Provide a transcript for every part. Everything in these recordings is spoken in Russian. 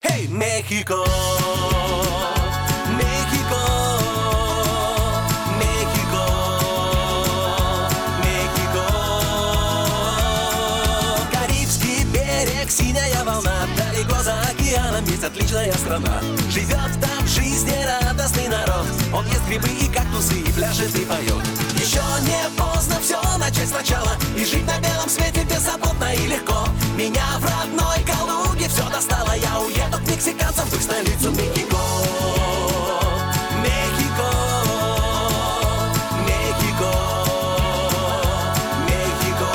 Hey, México, México, México, México. Карибский берег, синяя волна, далеко за океаном есть отличная страна. Живет там жизнерадостный народ. Он ест грибы и кактусы, и пляшет, и поет. Еще не поздно все начать сначала и жить на белом свете беззаботно и легко. Меня в родной Калуге все достало. Я уеду к мексиканцам в их столицу Мехико. Мехико, Мехико, Мехико.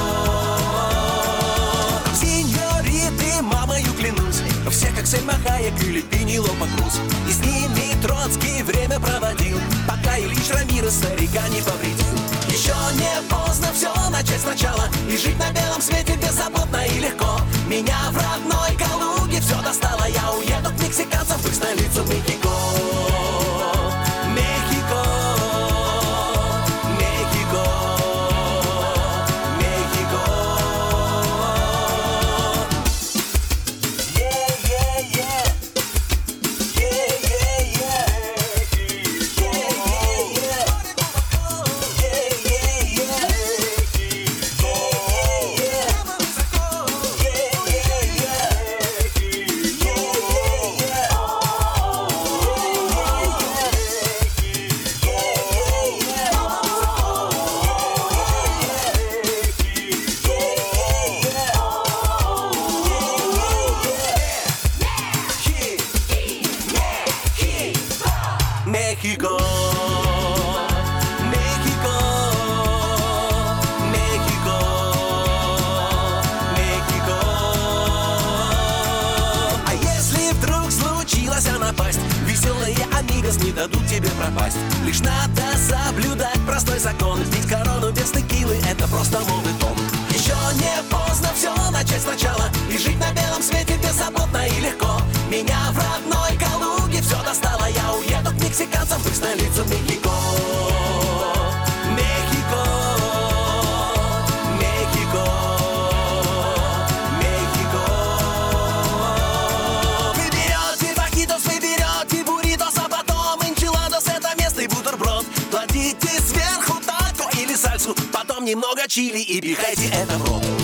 Сеньориты, мамою клянусь, все как Сельма Хайек или Пенелопа Круз. И с ними Троцкий время проводил, пока Ильич Рамирес старика не повредил. Еще не поздно все начать сначала и жить на белом свете беззаботно и легко. Меня в родной Калуге все достало. Я уеду к мексиканцам в их столицу Мехико. Мехико, Мехико, Мехико. México, México, México, México. А если вдруг случилась напасть, веселые амигос не дадут тебе пропасть. Лишь надо соблюдать простой закон, ведь корону без текилы — это просто мовитон. Еще не поздно все начать сначала и жить на белом свете беззаботно и легко. Меня в родной Калуге все достало. Я уеду к мексиканцам в их столицу Мехико. Мехико, Мехико, Мехико. Вы берете фахитос, вы берете бурритос, а потом энчиладос — это местный бутерброд. Кладите сверху тако или сальсу, потом немного чили и пихайте это в рот.